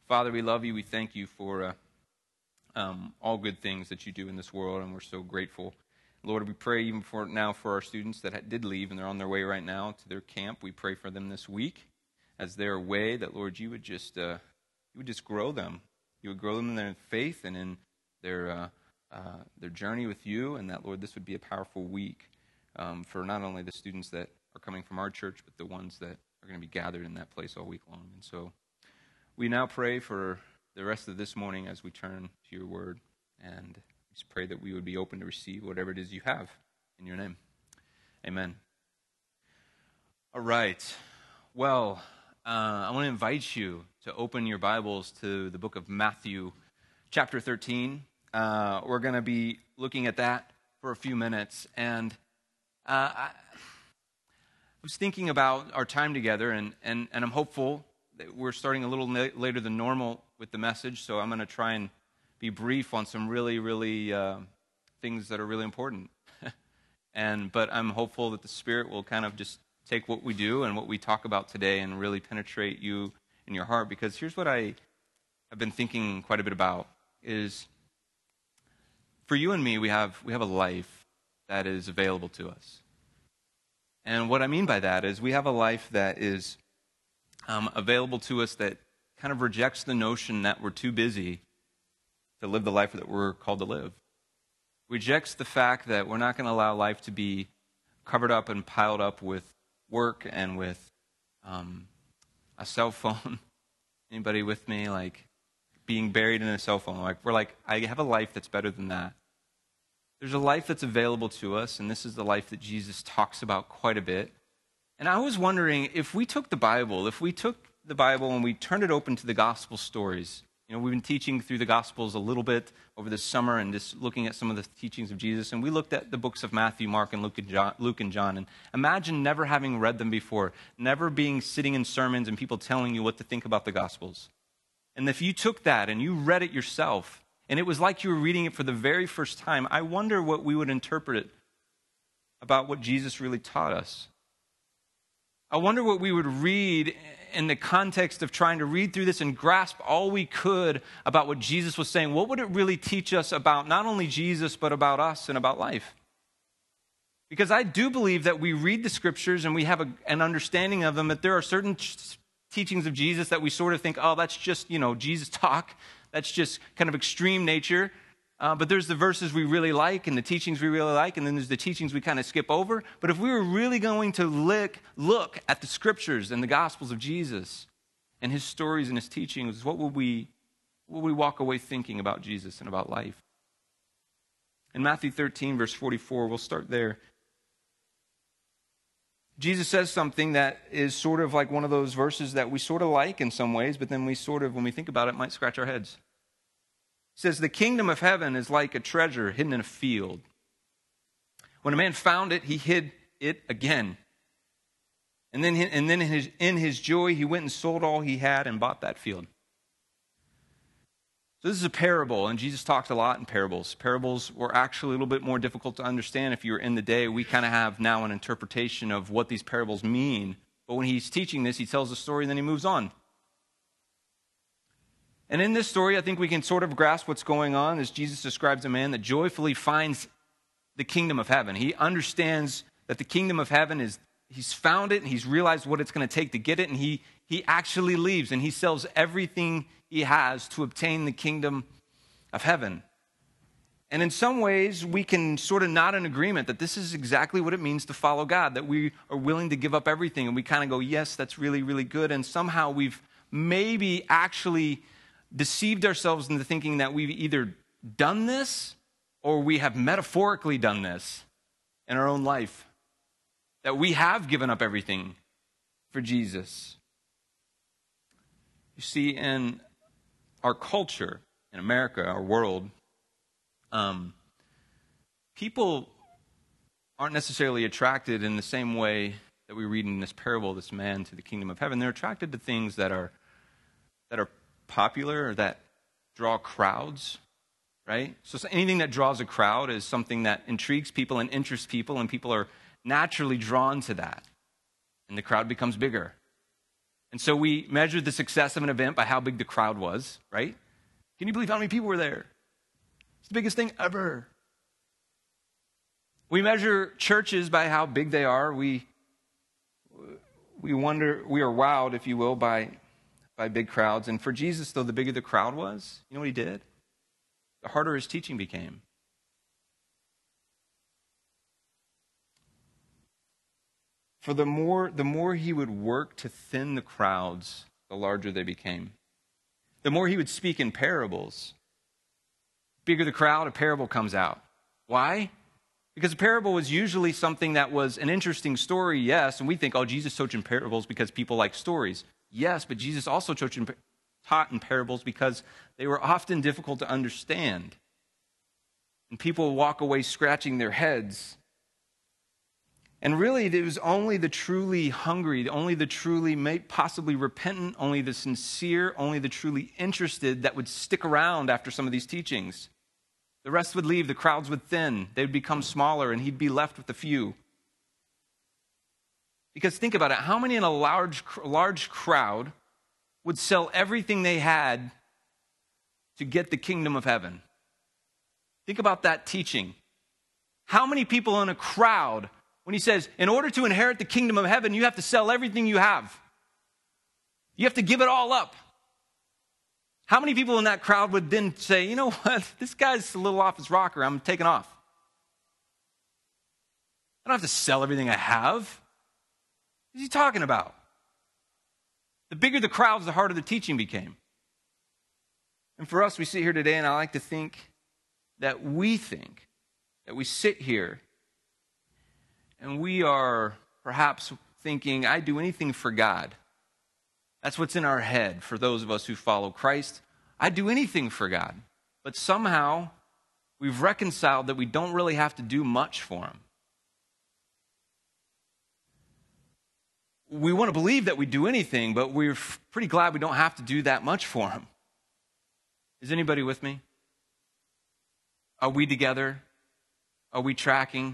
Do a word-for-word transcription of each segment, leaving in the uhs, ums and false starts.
Father, we love you. We thank you for uh, um, all good things that you do in this world, and we're so grateful. Lord, we pray even for now for our students that did leave, and they're on their way right now to their camp. We pray for them this week as they're away, that, Lord, you would just uh, you would just grow them. You would grow them in their faith and in their uh, uh, their journey with you, and that, Lord, this would be a powerful week um, for not only the students that are coming from our church, but the ones that are going to be gathered in that place all week long. And so we now pray for the rest of this morning as we turn to your word, and just pray that we would be open to receive whatever it is you have in your name. Amen. All right. Well, uh, I want to invite you to open your Bibles to the book of Matthew, chapter thirteen. Uh, we're going to be looking at that for a few minutes. And uh, I was thinking about our time together, and, and, and I'm hopeful that we're starting a little na- later than normal with the message, so I'm going to try and be brief on some really, really uh, things that are really important. and But I'm hopeful that the Spirit will kind of just take what we do and what we talk about today and really penetrate you in your heart, because here's what I have been thinking quite a bit about is for you and me, we have we have a life that is available to us. And what I mean by that is we have a life that is um, available to us that kind of rejects the notion that we're too busy to live the life that we're called to live. Rejects the fact that we're not going to allow life to be covered up and piled up with work and with um, a cell phone. Anybody with me? Like being buried in a cell phone. Like we're like, I have a life that's better than that. There's a life that's available to us, and this is the life that Jesus talks about quite a bit. And I was wondering, if we took the Bible, if we took the Bible and we turned it open to the gospel stories. You know, we've been teaching through the Gospels a little bit over this summer and just looking at some of the teachings of Jesus. And we looked at the books of Matthew, Mark, and Luke and John. Luke and John. And imagine never having read them before, never being sitting in sermons and people telling you what to think about the Gospels. And if you took that and you read it yourself, and it was like you were reading it for the very first time, I wonder what we would interpret it about what Jesus really taught us. I wonder what we would read in the context of trying to read through this and grasp all we could about what Jesus was saying. What would it really teach us about not only Jesus, but about us and about life? Because I do believe that we read the scriptures and we have a, an understanding of them, that there are certain ch- teachings of Jesus that we sort of think, oh, that's just, you know, Jesus talk. That's just kind of extreme nature. Uh, but there's the verses we really like and the teachings we really like, and then there's the teachings we kind of skip over. But if we were really going to look, look at the scriptures and the Gospels of Jesus and his stories and his teachings, what would we, what would we walk away thinking about Jesus and about life? In Matthew thirteen, verse forty-four, we'll start there. Jesus says something that is sort of like one of those verses that we sort of like in some ways, but then we sort of, when we think about it, might scratch our heads. It says, the kingdom of heaven is like a treasure hidden in a field. When a man found it, he hid it again. And then, and then in, his, in his joy, he went and sold all he had and bought that field. So this is a parable, and Jesus talked a lot in parables. Parables were actually a little bit more difficult to understand if you were in the day. We kind of have now an interpretation of what these parables mean. But when he's teaching this, he tells a story and then he moves on. And in this story, I think we can sort of grasp what's going on as Jesus describes a man that joyfully finds the kingdom of heaven. He understands that the kingdom of heaven is, he's found it and he's realized what it's going to take to get it, and he, he actually leaves and he sells everything he has to obtain the kingdom of heaven. And in some ways, we can sort of nod in agreement that this is exactly what it means to follow God, that we are willing to give up everything, and we kind of go, yes, that's really, really good. And somehow we've maybe actually deceived ourselves into thinking that we've either done this or we have metaphorically done this in our own life, that we have given up everything for Jesus. You see, in our culture, in America, our world, um, people aren't necessarily attracted in the same way that we read in this parable, this man to the kingdom of heaven. They're attracted to things that are that are popular or that draw crowds, right? So anything that draws a crowd is something that intrigues people and interests people, and people are naturally drawn to that. And the crowd becomes bigger. And so we measured the success of an event by how big the crowd was, right? Can you believe how many people were there? It's the biggest thing ever. We measure churches by how big they are. We we wonder, we are wowed, if you will, by, by big crowds. And for Jesus, though, the bigger the crowd was, you know what he did? The harder his teaching became. For the more, the more he would work to thin the crowds, the larger they became. The more he would speak in parables. Bigger the crowd, a parable comes out. Why? Because a parable was usually something that was an interesting story, yes, and we think, oh, Jesus taught in parables because people like stories. Yes, but Jesus also taught in, taught in parables because they were often difficult to understand. And people walk away scratching their heads. And really, it was only the truly hungry, only the truly possibly repentant, only the sincere, only the truly interested that would stick around after some of these teachings. The rest would leave, the crowds would thin, they would become smaller, and he'd be left with a few. Because think about it, how many in a large, large crowd would sell everything they had to get the kingdom of heaven? Think about that teaching. How many people in a crowd, when he says, in order to inherit the kingdom of heaven, you have to sell everything you have. You have to give it all up. How many people in that crowd would then say, you know what, this guy's a little off his rocker, I'm taking off. I don't have to sell everything I have. What is he talking about? The bigger the crowds, the harder the teaching became. And for us, we sit here today, and I like to think that we think, that we sit here, and we are perhaps thinking, I'd do anything for God. That's what's in our head for those of us who follow Christ. I'd do anything for God. But somehow, we've reconciled that we don't really have to do much for him. We want to believe that we do anything, but we're pretty glad we don't have to do that much for him. Is anybody with me? Are we together? Are we tracking?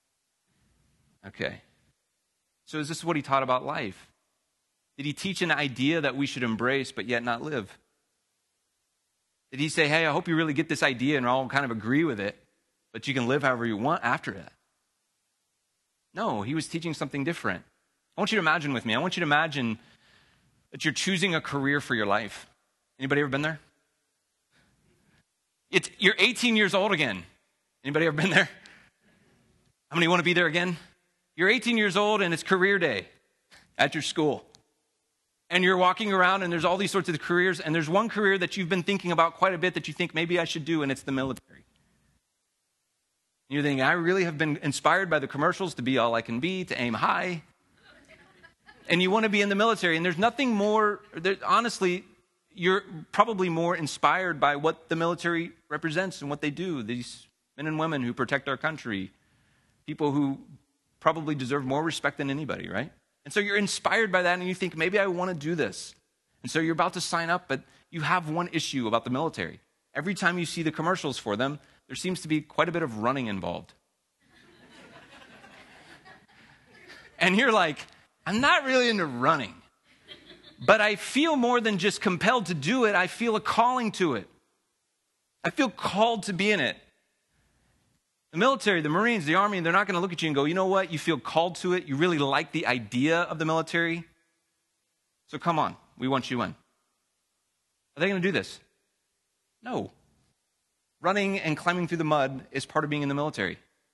Okay. So is this what he taught about life? Did he teach an idea that we should embrace but yet not live? Did he say, hey, I hope you really get this idea and all kind of agree with it, but you can live however you want after it? No, he was teaching something different. I want you to imagine with me. I want you to imagine that you're choosing a career for your life. Anybody ever been there? It's, you're eighteen years old again. Anybody ever been there? How many want to be there again? You're eighteen years old and it's career day at your school. And you're walking around and there's all these sorts of careers, and there's one career that you've been thinking about quite a bit that you think maybe I should do, and it's the military. And you're thinking, I really have been inspired by the commercials to be all I can be, to aim high. And you want to be in the military, and there's nothing more, there, honestly, you're probably more inspired by what the military represents and what they do. These men and women who protect our country, people who probably deserve more respect than anybody, right? And so you're inspired by that, and you think, maybe I want to do this. And so you're about to sign up, but you have one issue about the military. Every time you see the commercials for them, there seems to be quite a bit of running involved. And you're like, I'm not really into running, but I feel more than just compelled to do it. I feel a calling to it. I feel called to be in it. The military, the Marines, the Army, they're not going to look at you and go, you know what? You feel called to it. You really like the idea of the military. So come on, we want you in. Are they going to do this? No. Running and climbing through the mud is part of being in the military.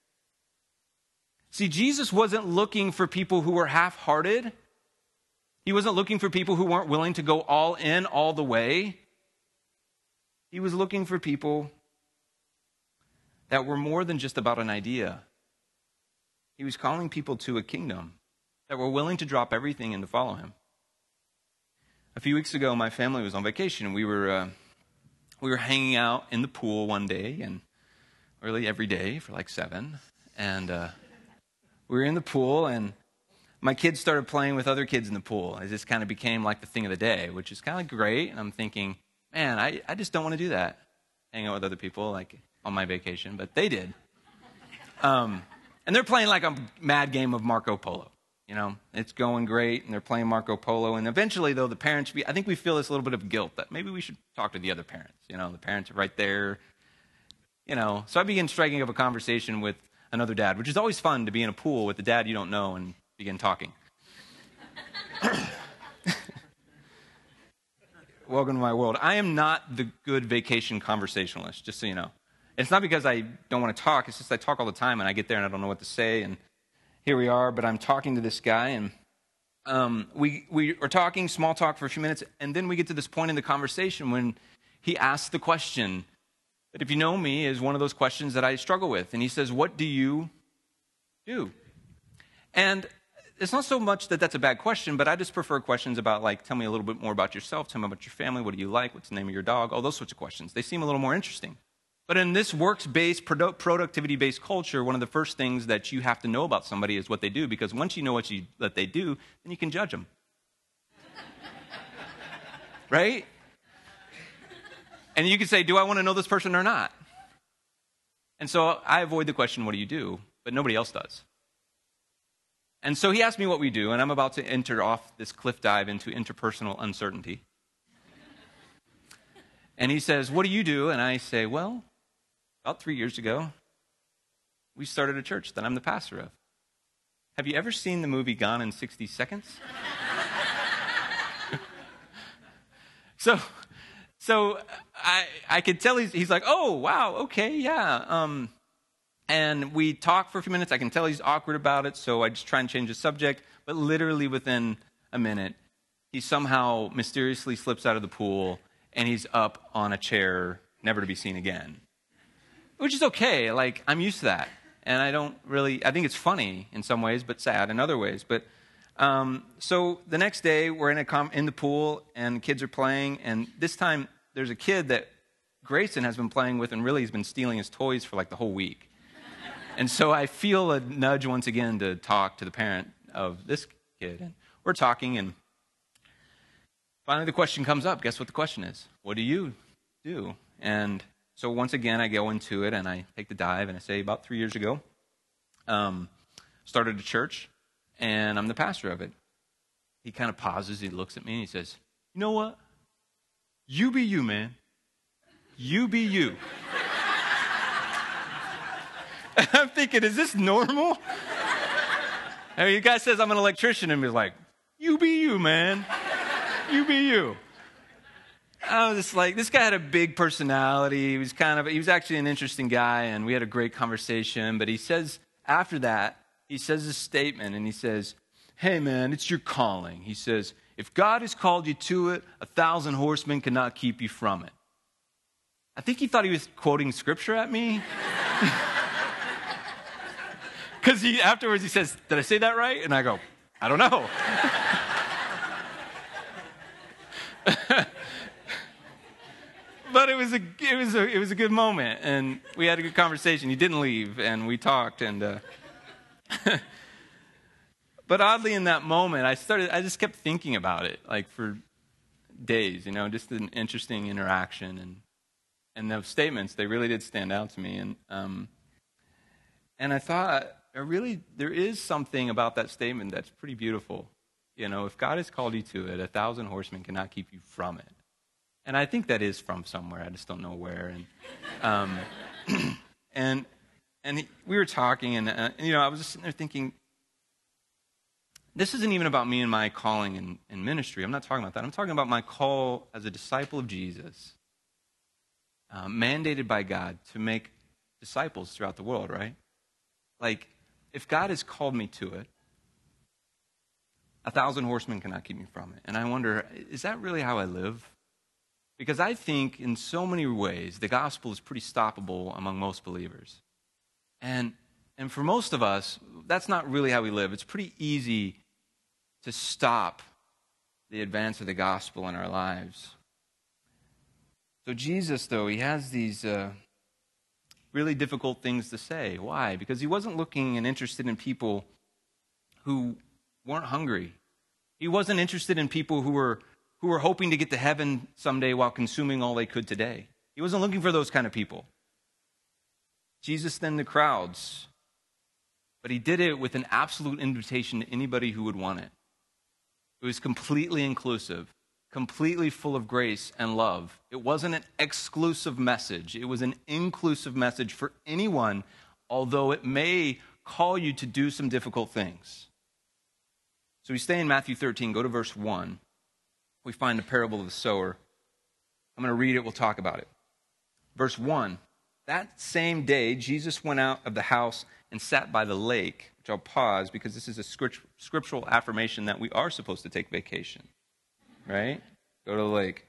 See, Jesus wasn't looking for people who were half-hearted. He wasn't looking for people who weren't willing to go all in, all the way. He was looking for people that were more than just about an idea. He was calling people to a kingdom that were willing to drop everything and to follow him. A few weeks ago, my family was on vacation. We were uh, we were hanging out in the pool one day, and really every day for like seven. And uh, we were in the pool, and my kids started playing with other kids in the pool. It just kind of became like the thing of the day, which is kind of great. And I'm thinking, man, I, I just don't want to do that, hang out with other people like on my vacation, but they did. Um, and they're playing like a mad game of Marco Polo. You know, it's going great, and they're playing Marco Polo. And eventually, though, the parents, I think we feel this little bit of guilt that maybe we should talk to the other parents. You know, the parents are right there. You know, so I begin striking up a conversation with another dad, which is always fun to be in a pool with the dad you don't know and begin talking. Welcome to my world. I am not the good vacation conversationalist, just so you know. It's not because I don't want to talk. It's just I talk all the time, and I get there, and I don't know what to say. And here we are, but I'm talking to this guy, and um, we, we are talking, small talk for a few minutes, and then we get to this point in the conversation when he asks the question that, if you know me, is one of those questions that I struggle with. And he says, what do you do? And it's not so much that that's a bad question, but I just prefer questions about, like, tell me a little bit more about yourself, tell me about your family, what do you like, what's the name of your dog, all those sorts of questions. They seem a little more interesting. But in this works-based, produ- productivity-based culture, one of the first things that you have to know about somebody is what they do, because once you know what you, that they do, then you can judge them. Right? And you can say, do I want to know this person or not? And so I avoid the question, what do you do? But nobody else does. And so he asked me what we do, and I'm about to enter off this cliff dive into interpersonal uncertainty. And he says, what do you do? And I say, well, about three years ago, we started a church that I'm the pastor of. Have you ever seen the movie Gone in sixty seconds? so so I I could tell he's, he's like, oh, wow, okay, yeah. Um, and we talk for a few minutes. I can tell he's awkward about it, so I just try and change the subject. But literally within a minute, he somehow mysteriously slips out of the pool, and he's up on a chair, never to be seen again. Which is okay. Like, I'm used to that. And I don't really, I think it's funny in some ways, but sad in other ways. But um, so the next day, we're in, a com- in the pool, and kids are playing. And this time, there's a kid that Grayson has been playing with, and really has been stealing his toys for like the whole week. And so I feel a nudge once again to talk to the parent of this kid. And we're talking, and finally the question comes up. Guess what the question is? What do you do? And so once again, I go into it, and I take the dive, and I say, about three years ago, um, started a church, and I'm the pastor of it. He kind of pauses, he looks at me, and he says, you know what? You be you, man. You be you. I'm thinking, is this normal? I mean, the guy says I'm an electrician, and he's like, you be you, man. You be you. I was just like, this guy had a big personality. He was kind of, he was actually an interesting guy, and we had a great conversation. But he says, after that, he says this statement, and he says, hey, man, it's your calling. He says, if God has called you to it, a thousand horsemen cannot keep you from it. I think he thought he was quoting scripture at me. Because he afterwards he says, did I say that right? And I go, I don't know. But it was a it was a it was a good moment, and we had a good conversation. He didn't leave, and we talked. And uh, but oddly, in that moment, I started. I just kept thinking about it, like for days. You know, just an interesting interaction, and and those statements, they really did stand out to me. And um, and I thought, I really, there is something about that statement that's pretty beautiful. You know, if God has called you to it, a thousand horsemen cannot keep you from it. And I think that is from somewhere. I just don't know where. And um, and and he, we were talking, and uh, you know, I was just sitting there thinking, this isn't even about me and my calling in, in ministry. I'm not talking about that. I'm talking about my call as a disciple of Jesus, uh, mandated by God to make disciples throughout the world. Right? Like, if God has called me to it, a thousand horsemen cannot keep me from it. And I wonder, is that really how I live? Because I think in so many ways, the gospel is pretty stoppable among most believers. And and for most of us, that's not really how we live. It's pretty easy to stop the advance of the gospel in our lives. So Jesus, though, he has these uh, really difficult things to say. Why? Because he wasn't looking and interested in people who weren't hungry. He wasn't interested in people who were who were hoping to get to heaven someday while consuming all they could today. He wasn't looking for those kind of people. Jesus then the crowds. but he did it with an absolute invitation to anybody who would want it. It was completely inclusive, completely full of grace and love. It wasn't an exclusive message. It was an inclusive message for anyone, although it may call you to do some difficult things. So we stay in Matthew thirteen, go to verse one. We find the parable of the sower. I'm going to read it, we'll talk about it. Verse one, that same day, Jesus went out of the house and sat by the lake, which I'll pause because this is a scriptural affirmation that we are supposed to take vacation, right? Go to the lake.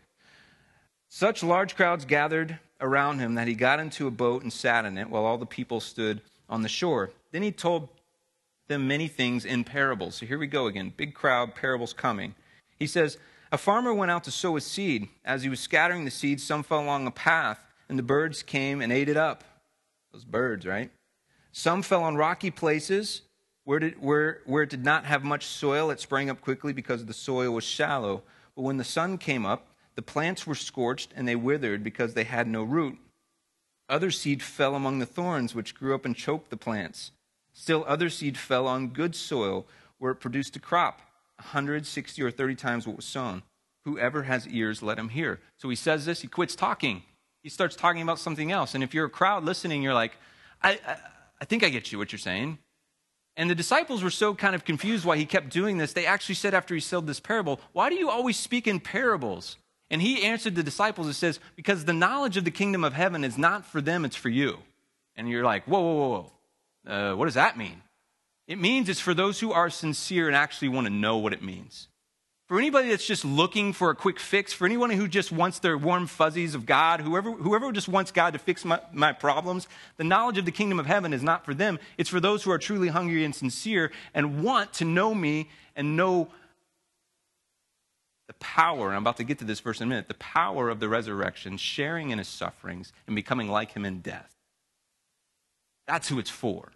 Such large crowds gathered around him that he got into a boat and sat in it while all the people stood on the shore. Then he told them many things in parables. So here we go again. Big crowd, parables coming. He says, a farmer went out to sow his seed. As he was scattering the seed, some fell along a path, and the birds came and ate it up. Those birds, right? Some fell on rocky places where, did, where, where it did not have much soil. It sprang up quickly because the soil was shallow. But when the sun came up, the plants were scorched, and they withered because they had no root. Other seed fell among the thorns, which grew up and choked the plants. Still other seed fell on good soil, where it produced a crop, a hundred, sixty, or thirty times what was sown. Whoever has ears, let him hear. So he says this, he quits talking. He starts talking about something else. And if you're a crowd listening, you're like, I, I, I think I get you, what you're saying. And the disciples were so kind of confused why he kept doing this. They actually said after he said this parable, why do you always speak in parables? And he answered the disciples and says, because the knowledge of the kingdom of heaven is not for them, it's for you. And you're like, whoa, whoa, whoa, whoa. Uh, what does that mean? It means it's for those who are sincere and actually want to know what it means. For anybody that's just looking for a quick fix, for anyone who just wants their warm fuzzies of God, whoever, whoever just wants God to fix my, my problems, the knowledge of the kingdom of heaven is not for them. It's for those who are truly hungry and sincere and want to know me and know the power, and I'm about to get to this verse in a minute, the power of the resurrection, sharing in his sufferings and becoming like him in death. That's who it's for.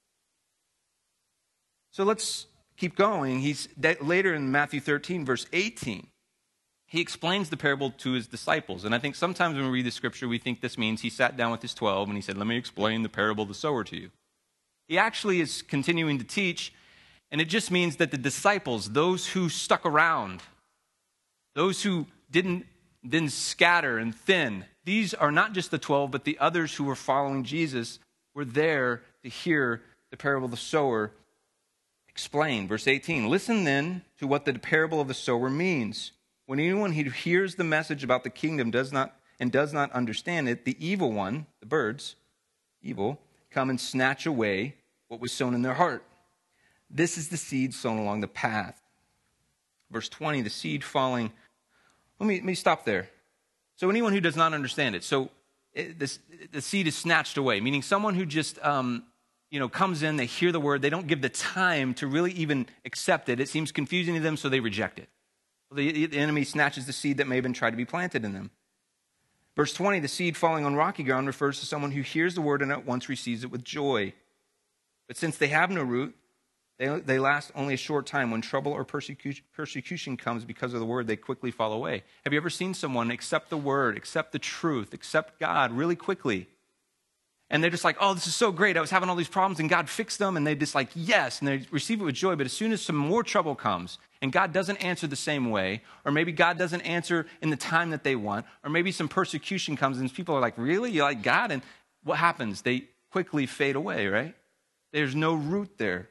So let's keep going. He's later in Matthew thirteen, verse eighteen, he explains the parable to his disciples. And I think sometimes when we read the scripture, we think this means he sat down with his twelve and he said, let me explain the parable of the sower to you. He actually is continuing to teach, and it just means that the disciples, those who stuck around, those who didn't, didn't scatter and thin, these are not just the twelve, but the others who were following Jesus were there to hear the parable of the sower explained. Verse eighteen, listen then to what the parable of the sower means. When anyone who hears the message about the kingdom does not and does not understand it, the evil one, the birds, evil, come and snatch away what was sown in their heart. This is the seed sown along the path. Verse twenty, the seed falling. Let me, let me stop there. So anyone who does not understand it. So it, this, the seed is snatched away, meaning someone who just um, you know, comes in, they hear the word, they don't give the time to really even accept it. It seems confusing to them, so they reject it. The, the enemy snatches the seed that may have been tried to be planted in them. Verse twenty, the seed falling on rocky ground refers to someone who hears the word and at once receives it with joy. But since they have no root, they, they last only a short time. When trouble or persecution, persecution comes because of the word, they quickly fall away. Have you ever seen someone accept the word, accept the truth, accept God really quickly? And they're just like, oh, this is so great. I was having all these problems and God fixed them. And they just like, yes. And they receive it with joy. But as soon as some more trouble comes and God doesn't answer the same way, or maybe God doesn't answer in the time that they want, or maybe some persecution comes and people are like, really? You like God? And what happens? They quickly fade away, right? There's no root there.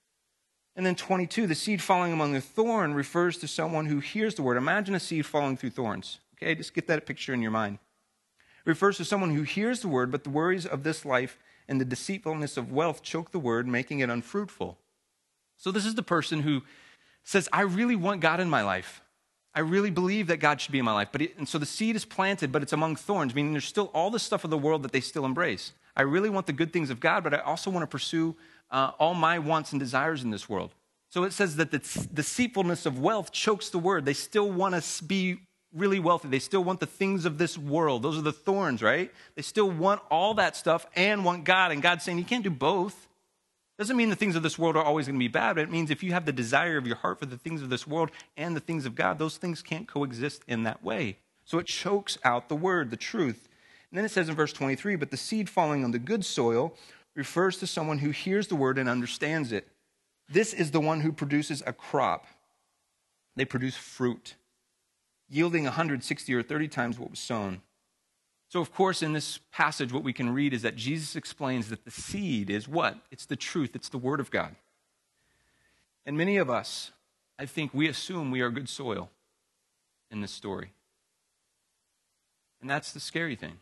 And then twenty-two, the seed falling among the thorn refers to someone who hears the word. Imagine a seed falling through thorns. Okay, just get that picture in your mind. It refers to someone who hears the word, but the worries of this life and the deceitfulness of wealth choke the word, making it unfruitful. So this is the person who says, I really want God in my life. I really believe that God should be in my life. But it, and so the seed is planted, but it's among thorns, meaning there's still all the stuff of the world that they still embrace. I really want the good things of God, but I also want to pursue uh, all my wants and desires in this world. So it says that the deceitfulness of wealth chokes the word. They still want to be really wealthy. They still want the things of this world. Those are the thorns, right? They still want all that stuff and want God. And God's saying you can't do both. Doesn't mean the things of this world are always going to be bad, but it means if you have the desire of your heart for the things of this world and the things of God, those things can't coexist in that way. So it chokes out the word, the truth. And then it says in verse twenty-three, but the seed falling on the good soil refers to someone who hears the word and understands it. This is the one who produces a crop. They produce fruit, yielding one hundred sixty or thirty times what was sown. So, of course, in this passage, what we can read is that Jesus explains that the seed is what? It's the truth. It's the word of God. And many of us, I think we assume we are good soil in this story. And that's the scary thing.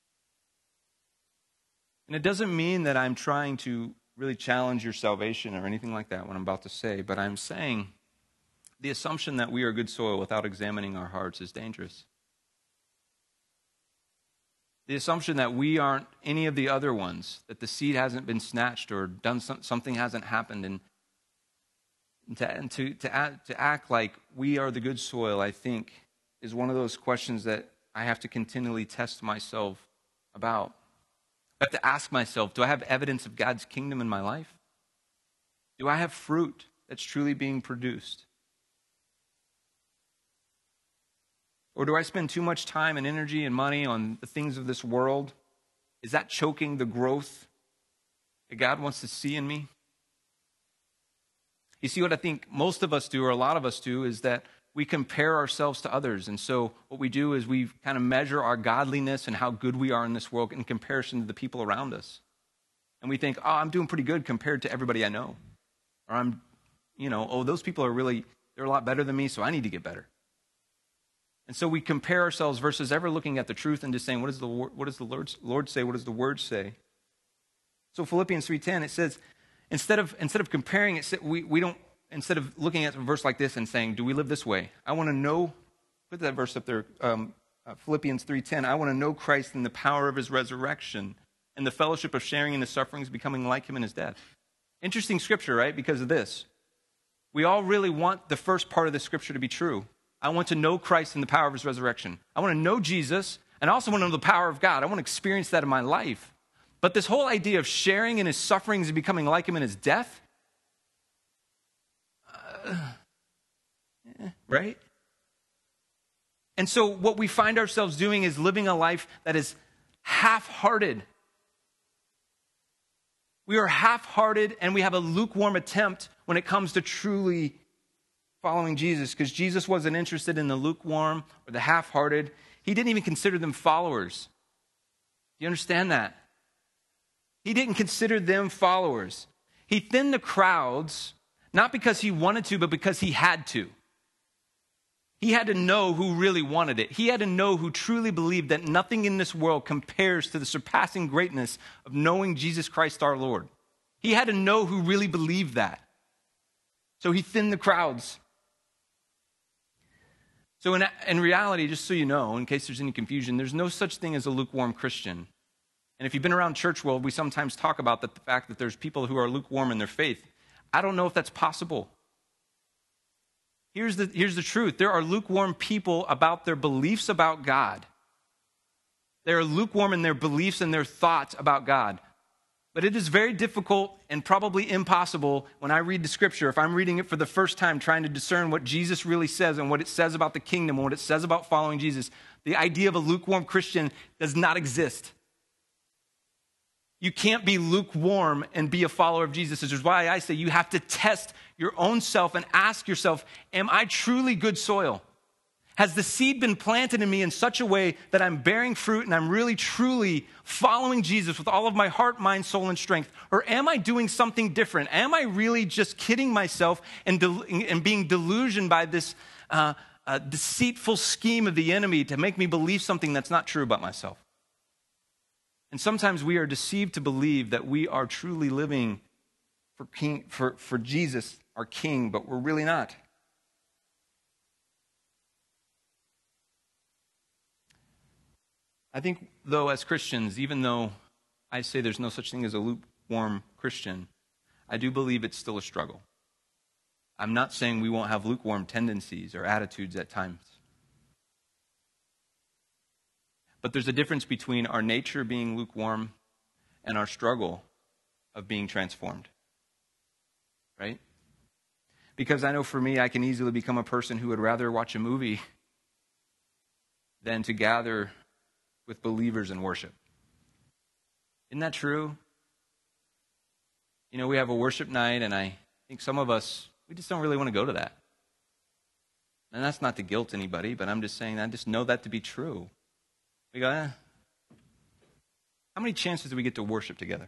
And it doesn't mean that I'm trying to really challenge your salvation or anything like that, what I'm about to say, but I'm saying the assumption that we are good soil without examining our hearts is dangerous. The assumption that we aren't any of the other ones, that the seed hasn't been snatched or done some, something hasn't happened, and to, and to, to, act, to act like we are the good soil, I think, is one of those questions that I have to continually test myself about. I have to ask myself, do I have evidence of God's kingdom in my life? Do I have fruit that's truly being produced? Or do I spend too much time and energy and money on the things of this world? Is that choking the growth that God wants to see in me? You see, what I think most of us do, or a lot of us do, is that we compare ourselves to others. And so what we do is we kind of measure our godliness and how good we are in this world in comparison to the people around us. And we think, oh, I'm doing pretty good compared to everybody I know. Or I'm, you know, oh, those people are really, they're a lot better than me, so I need to get better. And so we compare ourselves versus ever looking at the truth and just saying, what does the, what does the Lord, Lord say? What does the Word say? So Philippians three ten, it says, instead of, instead of comparing it, we, we don't, Instead of looking at a verse like this and saying, do we live this way? I want to know, put that verse up there, um, uh, Philippians three ten. I want to know Christ in the power of his resurrection and the fellowship of sharing in his sufferings, becoming like him in his death. Interesting scripture, right? Because of this. We all really want the first part of the scripture to be true. I want to know Christ in the power of his resurrection. I want to know Jesus, and I also want to know the power of God. I want to experience that in my life. But this whole idea of sharing in his sufferings and becoming like him in his death, right? And so what we find ourselves doing is living a life that is half-hearted. We are half-hearted, and we have a lukewarm attempt when it comes to truly following Jesus, because Jesus wasn't interested in the lukewarm or the half-hearted. He didn't even consider them followers. Do you understand that? He didn't consider them followers. He thinned the crowds, not because he wanted to, but because he had to. He had to know who really wanted it. He had to know who truly believed that nothing in this world compares to the surpassing greatness of knowing Jesus Christ our Lord. He had to know who really believed that. So he thinned the crowds. So in, in reality, just so you know, in case there's any confusion, there's no such thing as a lukewarm Christian. And if you've been around church world, we sometimes talk about the, the fact that there's people who are lukewarm in their faith. I don't know if that's possible. Here's the, here's the truth. There are lukewarm people about their beliefs about God. They are lukewarm in their beliefs and their thoughts about God. But it is very difficult and probably impossible when I read the scripture, if I'm reading it for the first time, trying to discern what Jesus really says and what it says about the kingdom and what it says about following Jesus. The idea of a lukewarm Christian does not exist. You can't be lukewarm and be a follower of Jesus. Which is why I say you have to test your own self and ask yourself, am I truly good soil? Has the seed been planted in me in such a way that I'm bearing fruit and I'm really, truly following Jesus with all of my heart, mind, soul, and strength? Or am I doing something different? Am I really just kidding myself and, del- and being delusioned by this uh, uh, deceitful scheme of the enemy to make me believe something that's not true about myself? And sometimes we are deceived to believe that we are truly living for, king, for, for Jesus, our King, but we're really not. I think, though, as Christians, even though I say there's no such thing as a lukewarm Christian, I do believe it's still a struggle. I'm not saying we won't have lukewarm tendencies or attitudes at times. But there's a difference between our nature being lukewarm and our struggle of being transformed. Right? Because I know for me, I can easily become a person who would rather watch a movie than to gather with believers in worship. Isn't that true? You know, we have a worship night, and I think some of us, we just don't really want to go to that. And that's not to guilt anybody, but I'm just saying I just know that to be true. We go, eh. How many chances do we get to worship together?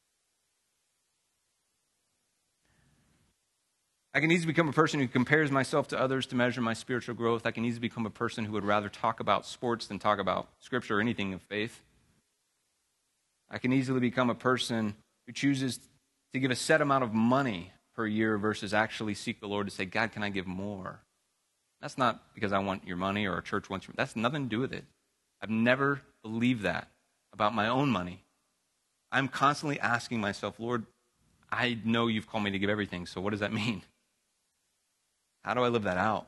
I can easily become a person who compares myself to others to measure my spiritual growth. I can easily become a person who would rather talk about sports than talk about Scripture or anything of faith. I can easily become a person who chooses to give a set amount of money per year versus actually seek the Lord to say, God, can I give more? That's not because I want your money or a church wants your money. That's nothing to do with it. I've never believed that about my own money. I'm constantly asking myself, Lord, I know you've called me to give everything, so what does that mean? How do I live that out?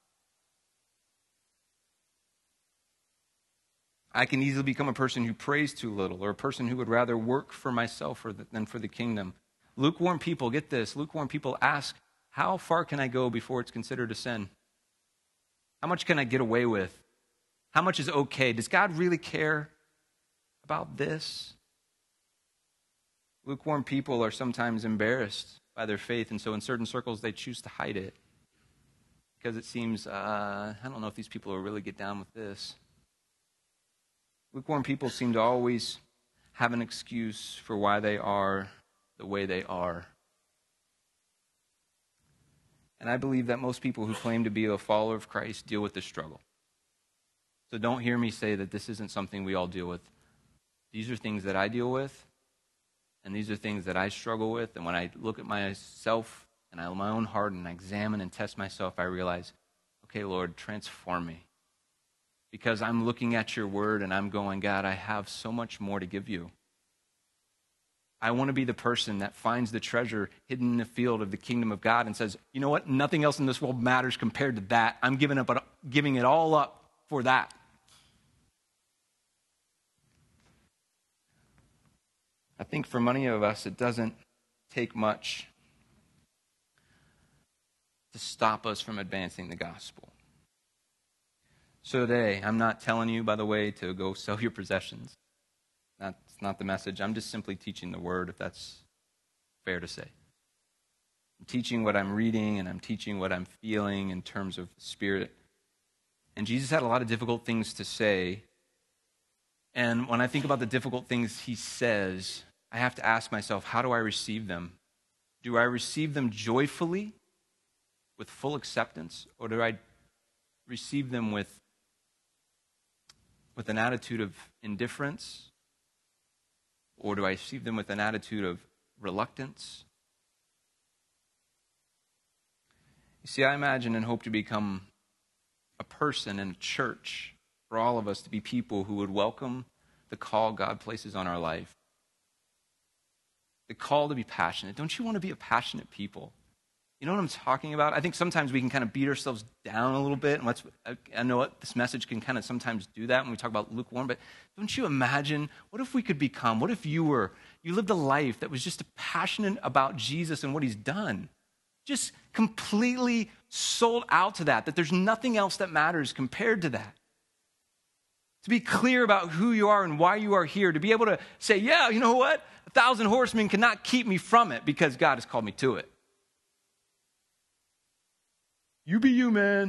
I can easily become a person who prays too little, or a person who would rather work for myself than for the kingdom. Lukewarm people, get this, lukewarm people ask, how far can I go before it's considered a sin? How much can I get away with? How much is okay? Does God really care about this? Lukewarm people are sometimes embarrassed by their faith, and so in certain circles they choose to hide it. Because it seems, uh, I don't know if these people will really get down with this. Lukewarm people seem to always have an excuse for why they are the way they are. And I believe that most people who claim to be a follower of Christ deal with this struggle. So don't hear me say that this isn't something we all deal with. These are things that I deal with, and these are things that I struggle with. And when I look at myself and I my own heart and I examine and test myself, I realize, okay, Lord, transform me. Because I'm looking at your word and I'm going, God, I have so much more to give you. I want to be the person that finds the treasure hidden in the field of the kingdom of God and says, you know what? Nothing else in this world matters compared to that. I'm giving up, giving it all up for that. I think for many of us, it doesn't take much to stop us from advancing the gospel. So today, I'm not telling you, by the way, to go sell your possessions. That's not the message. I'm just simply teaching the word, if that's fair to say. I'm teaching what I'm reading, and I'm teaching what I'm feeling in terms of the Spirit. And Jesus had a lot of difficult things to say. And when I think about the difficult things he says, I have to ask myself, how do I receive them? Do I receive them joyfully, with full acceptance, or do I receive them with, with an attitude of indifference? Or do I receive them with an attitude of reluctance? You see, I imagine and hope to become a person in a church for all of us to be people who would welcome the call God places on our life. The call to be passionate. Don't you want to be a passionate people? You know what I'm talking about? I think sometimes we can kind of beat ourselves down a little bit. And let's, I know what this message can kind of sometimes do that when we talk about lukewarm. But don't you imagine, what if we could become, what if you were, you lived a life that was just passionate about Jesus and what he's done? Just completely sold out to that, that there's nothing else that matters compared to that. To be clear about who you are and why you are here. To be able to say, yeah, you know what? A thousand horsemen cannot keep me from it because God has called me to it. You be you, man.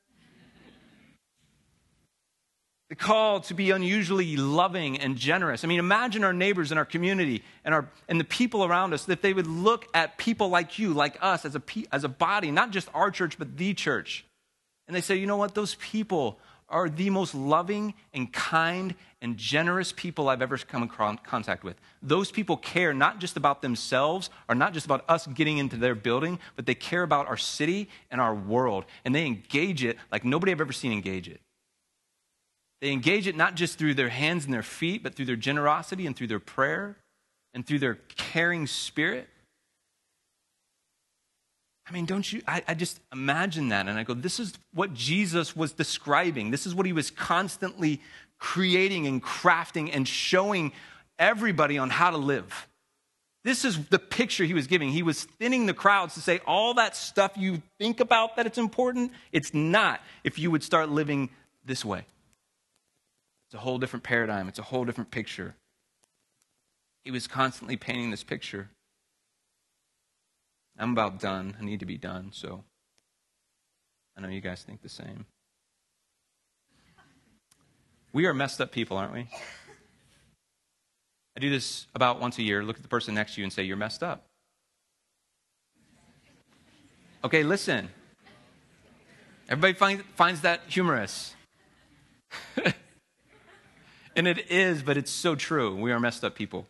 The call to be unusually loving and generous. I mean, imagine our neighbors in our community and our and the people around us, that they would look at people like you, like us, as a as a body, not just our church, but the church. And they say, you know what? Those people are the most loving and kind and generous people I've ever come in contact with. Those people care not just about themselves or not just about us getting into their building, but they care about our city and our world. And they engage it like nobody I've ever seen engage it. They engage it not just through their hands and their feet, but through their generosity and through their prayer and through their caring spirit. I mean, don't you, I, I just imagine that. And I go, this is what Jesus was describing. This is what he was constantly creating and crafting and showing everybody on how to live. This is the picture he was giving. He was thinning the crowds to say all that stuff you think about that it's important, it's not if you would start living this way. It's a whole different paradigm. It's a whole different picture. He was constantly painting this picture. I'm about done. I need to be done, so I know you guys think the same. We are messed up people, aren't we? I do this about once a year. Look at the person next to you and say, you're messed up. Okay, listen. Everybody find, finds that humorous. And it is, but it's so true. We are messed up people.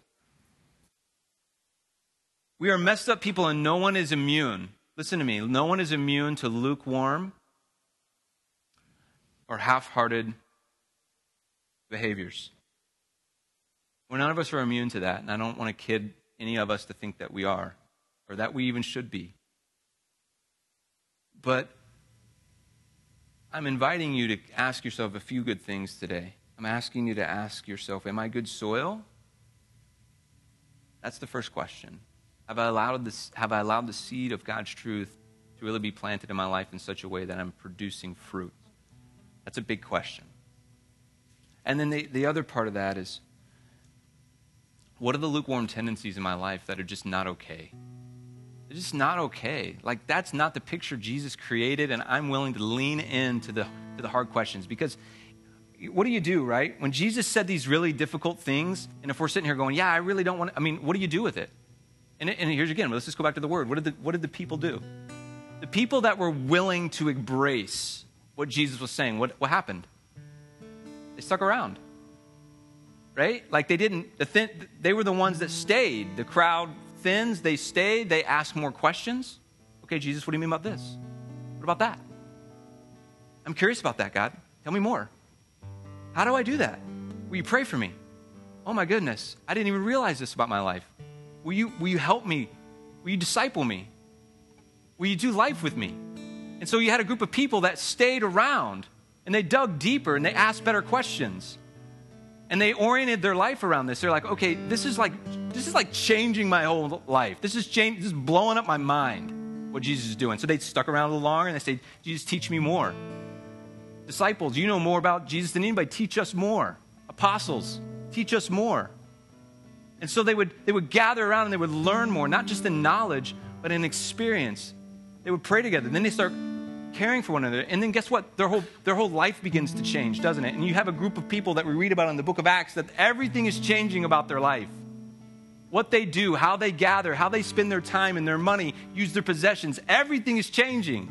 We are messed up people, and no one is immune. Listen to me. No one is immune to lukewarm or half-hearted behaviors. Well, none of us are immune to that, and I don't want to kid any of us to think that we are, or that we even should be. But I'm inviting you to ask yourself a few good things today. I'm asking you to ask yourself, am I good soil? That's the first question. Have I allowed this, have I allowed the seed of God's truth to really be planted in my life in such a way that I'm producing fruit? That's a big question. And then the, the other part of that is, what are the lukewarm tendencies in my life that are just not okay? They're just not okay. Like, that's not the picture Jesus created, and I'm willing to lean into the, to the hard questions. Because what do you do, right? When Jesus said these really difficult things, and if we're sitting here going, yeah, I really don't want to, I mean, what do you do with it? And, and here's again, let's just go back to the word. What did the, what did the people do? The people that were willing to embrace what Jesus was saying, what, what happened? They stuck around, right? Like they didn't, the thin, they were the ones that stayed. The crowd thins, they stayed, they asked more questions. Okay, Jesus, what do you mean about this? What about that? I'm curious about that, God. Tell me more. How do I do that? Will you pray for me? Oh my goodness, I didn't even realize this about my life. Will you, will you help me? Will you disciple me? Will you do life with me? And so you had a group of people that stayed around, and they dug deeper, and they asked better questions. And they oriented their life around this. They're like, okay, this is like, this is like changing my whole life. This is change, this is blowing up my mind, what Jesus is doing. So they stuck around a little longer, and they said, Jesus, teach me more. Disciples, you know more about Jesus than anybody. Teach us more. Apostles, teach us more. And so they would, they would gather around and they would learn more, not just in knowledge, but in experience. They would pray together. And then they start caring for one another. And then guess what? Their whole, their whole life begins to change, doesn't it? And you have a group of people that we read about in the book of Acts that everything is changing about their life. What they do, how they gather, how they spend their time and their money, use their possessions, everything is changing.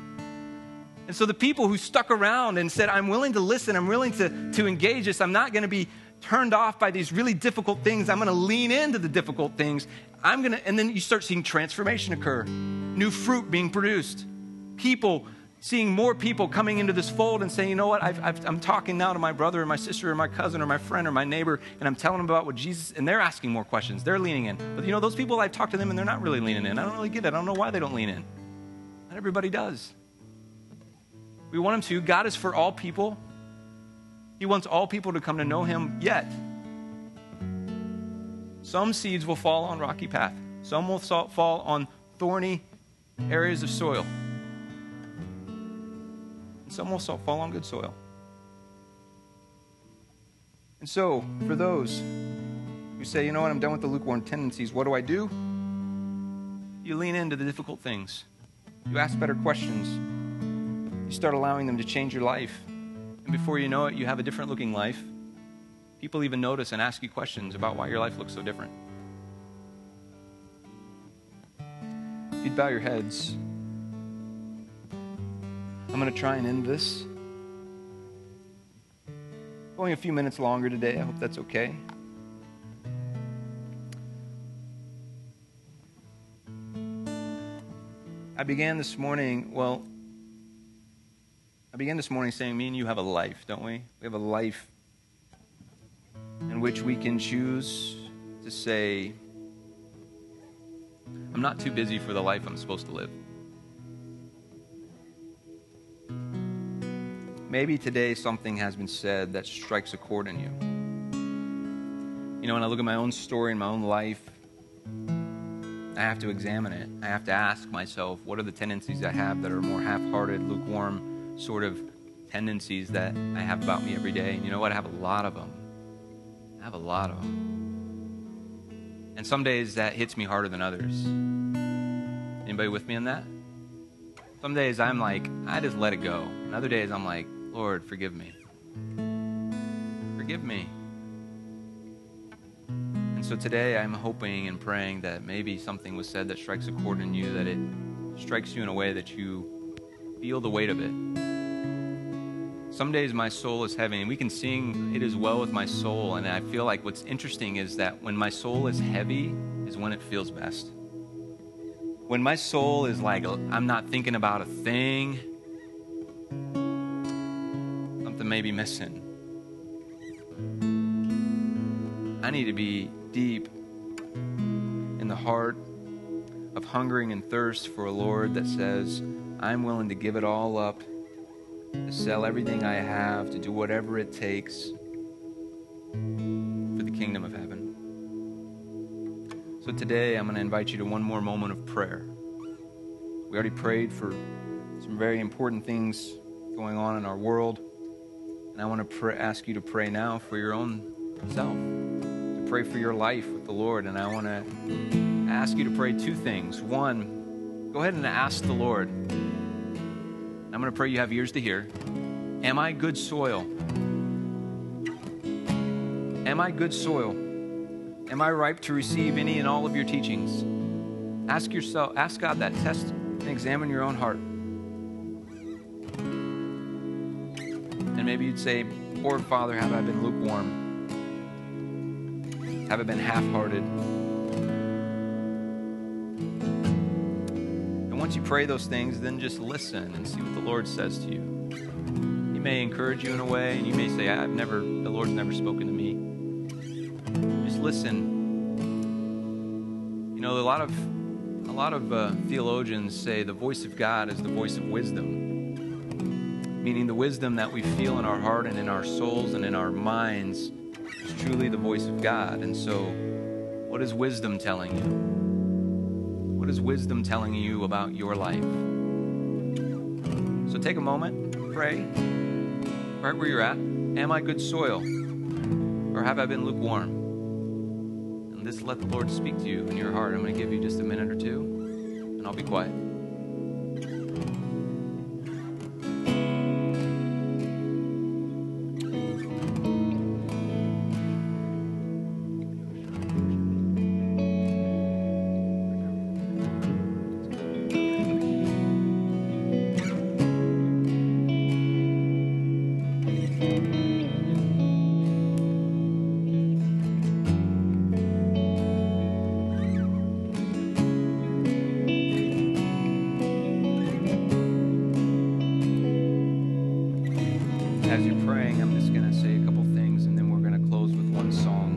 And so the people who stuck around and said, I'm willing to listen, I'm willing to, to engage this, I'm not going to be turned off by these really difficult things, I'm going to lean into the difficult things, I'm going to, and then you start seeing transformation occur, new fruit being produced, people, seeing more people coming into this fold and saying, you know what, I've, I've, I'm talking now to my brother or my sister or my cousin or my friend or my neighbor, and I'm telling them about what Jesus, and they're asking more questions, they're leaning in. But you know, those people, I've talked to them and they're not really leaning in. I don't really get it. I don't know why they don't lean in. Not everybody does. We want him to. God is for all people. He wants all people to come to know him yet. Some seeds will fall on rocky path. Some will fall on thorny areas of soil. And some will fall on good soil. And so, for those who say, you know what, I'm done with the lukewarm tendencies, what do I do? You lean into the difficult things. You ask better questions. You start allowing them to change your life. And before you know it, you have a different looking life. People even notice and ask you questions about why your life looks so different. If you'd bow your heads, I'm going to try and end this. Going a few minutes longer today. I hope that's okay. I began this morning, well, I began this morning saying, me and you have a life, don't we? We have a life in which we can choose to say, I'm not too busy for the life I'm supposed to live. Maybe today something has been said that strikes a chord in you. You know, when I look at my own story and my own life, I have to examine it. I have to ask myself, what are the tendencies I have that are more half-hearted, lukewarm, sort of tendencies that I have about me every day? And you know what? I have a lot of them. I have a lot of them. And some days that hits me harder than others. Anybody with me on that? Some days I'm like, I just let it go. And other days I'm like, Lord, forgive me. Forgive me. And so today I'm hoping and praying that maybe something was said that strikes a chord in you, that it strikes you in a way that you feel the weight of it. Some days my soul is heavy, and we can sing "It Is Well With My Soul," and I feel like what's interesting is that when my soul is heavy is when it feels best. When my soul is like, I'm not thinking about a thing, something may be missing. I need to be deep in the heart of hungering and thirst for a Lord that says, I'm willing to give it all up, to sell everything I have, to do whatever it takes for the kingdom of heaven. So today I'm going to invite you to one more moment of prayer. We already prayed for some very important things going on in our world, and I want to pray, ask you to pray now for your own self, to pray for your life with the Lord. And I want to ask you to pray two things. One, go ahead and ask the Lord. I'm going to pray you have ears to hear. Am I good soil? Am I good soil? Am I ripe to receive any and all of your teachings? Ask yourself, ask God that. Test and examine your own heart. And maybe you'd say, poor Father, have I been lukewarm? Have I been half-hearted? Once you pray those things, then just listen and see what the Lord says to you. He may encourage you in a way, and you may say, I've never, the Lord's never spoken to me. Just listen. You know, a lot of, a lot of uh, theologians say the voice of God is the voice of wisdom, meaning the wisdom that we feel in our heart and in our souls and in our minds is truly the voice of God. And so, what is wisdom telling you? What is wisdom telling you about your life? So take a moment, pray, right where you're at. Am I good soil? Or have I been lukewarm? And just let the Lord speak to you in your heart. I'm going to give you just a minute or two, and I'll be quiet. As you're praying, I'm just going to say a couple things, and then we're going to close with one song.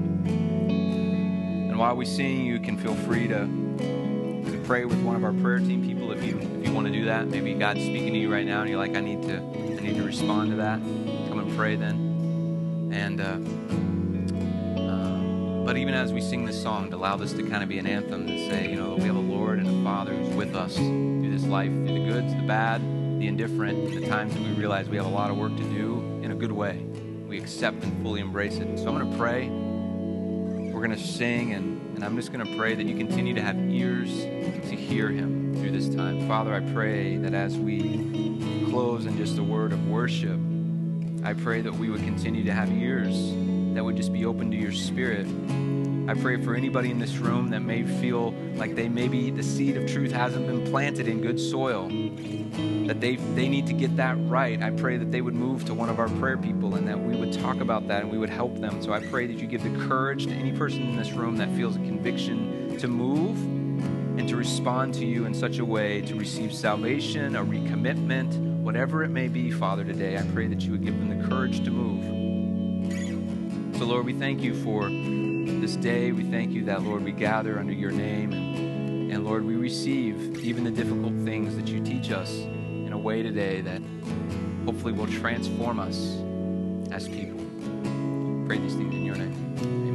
And while we sing, you can feel free to, to pray with one of our prayer team people if you if you want to do that. Maybe God's speaking to you right now, and you're like, I need to I need to respond to that. Come and pray then. And uh, uh, but even as we sing this song, to allow this to kind of be an anthem to say, you know, we have a Lord and a Father who's with us through this life, through the goods, the bad, the indifferent, the times that we realize we have a lot of work to do in a good way. We accept and fully embrace it. So I'm going to pray. We're going to sing, and, and I'm just going to pray that you continue to have ears to hear Him through this time. Father, I pray that as we close in just a word of worship, I pray that we would continue to have ears that would just be open to your Spirit. I pray for anybody in this room that may feel like they maybe the seed of truth hasn't been planted in good soil, that they they need to get that right. I pray that they would move to one of our prayer people and that we would talk about that and we would help them. So I pray that you give the courage to any person in this room that feels a conviction to move and to respond to you in such a way to receive salvation, a recommitment, whatever it may be, Father, today. I pray that you would give them the courage to move. So, Lord, we thank you for this day. We thank you that, Lord, we gather under your name. And, and Lord, we receive even the difficult things that you teach us in a way today that hopefully will transform us as people. Pray these things in your name.